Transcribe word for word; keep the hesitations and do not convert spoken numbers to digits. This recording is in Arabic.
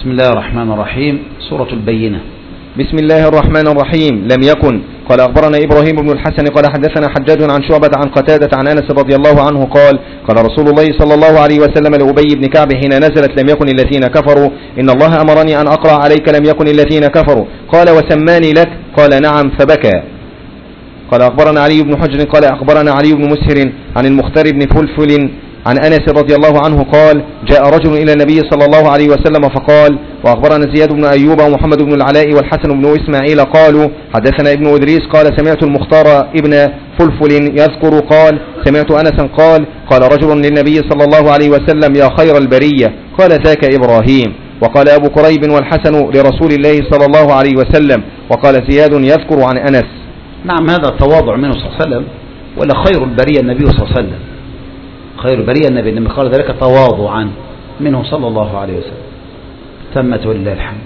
بسم الله الرحمن الرحيم. سورة البينة. بسم الله الرحمن الرحيم. لم يكن. قال أخبرنا إبراهيم بن الحسن قال حدثنا حجاج عن شعبة عن قتادة عن أنس رضي الله عنه قال قال رسول الله صلى الله عليه وسلم لأبي بن كعب حين نزلت لم يكن الذين كفروا إن الله أمرني أن أقرأ عليك لم يكن الذين كفروا. قال وسماني لك؟ قال نعم فبكى. قال أخبرنا علي بن حجر قال أخبرنا علي بن مسهر عن المختار بن فلفل عن أنس رضي الله عنه قال جاء رجل إلى النبي صلى الله عليه وسلم فقال وأخبرنا زياد بن أيوب ومحمد بن العلاء والحسن بن إسماعيل قالوا حدثنا ابن إدريس قال سمعت المختار ابن فلفل يذكر قال سمعت أنسا قال قال رجل للنبي صلى الله عليه وسلم يا خير البرية قال ذاك إبراهيم. وقال أبو كريب والحسن لرسول الله صلى الله عليه وسلم. وقال زياد يذكر عن أنس. نعم هذا التواضع منه صلى الله عليه وسلم ولا خير البرية النبي صلى الله عليه وسلم. خير البرية النبي لما قال ذلك تواضعا منه صلى الله عليه وسلم. تمت ولله الحمد.